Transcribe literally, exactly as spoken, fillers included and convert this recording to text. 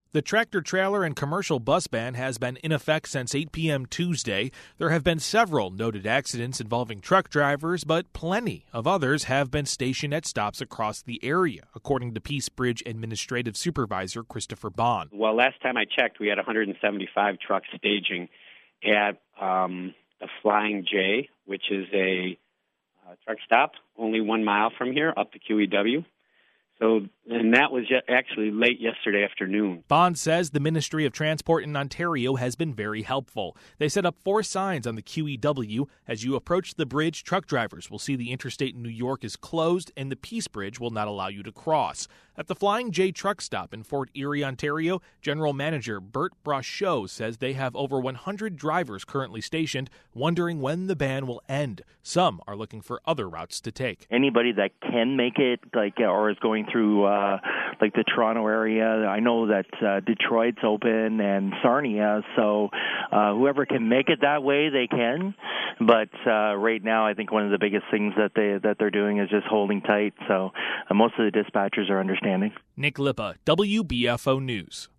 The tractor-trailer and commercial bus ban has been in effect since eight p.m. Tuesday. There have been several noted accidents involving truck drivers, but plenty of others have been stationed at stops across the area, according to Peace Bridge Administrative Supervisor Christopher Bond. Well, last time I checked, we had one hundred seventy-five trucks staging at um, the Flying J, which is a uh, truck stop only one mile from here up to Q E W. So, and that was actually late yesterday afternoon. Bond says the Ministry of Transport in Ontario has been very helpful. They set up four signs on the Q E W. As you approach the bridge, truck drivers will see the interstate in New York is closed and the Peace Bridge will not allow you to cross. At the Flying J truck stop in Fort Erie, Ontario, General Manager Bert Brachot says they have over one hundred drivers currently stationed, wondering when the ban will end. Some are looking for other routes to take. Anybody that can make it, like, or is going through uh, like the Toronto area. I know that uh, Detroit's open and Sarnia, so uh, whoever can make it that way, they can. But uh, right now, I think one of the biggest things that they that they're doing is just holding tight. So uh, most of the dispatchers are understanding. Nick Lippa, W B F O News.